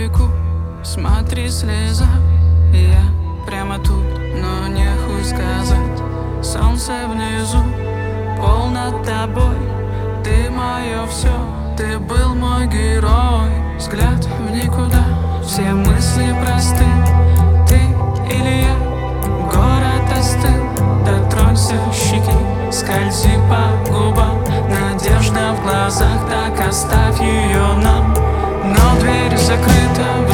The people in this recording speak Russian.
веку, смотри, слеза. Я прямо тут, но не хуй сказать. Солнце внизу, пол над тобой. Ты мое все, ты был мой герой. Взгляд в никуда, все мысли просты. Ты или я, город остыл. Дотронься щеки, скользи по губам. Надежда в глазах, так оставь ее нам. Но дверь закрыта.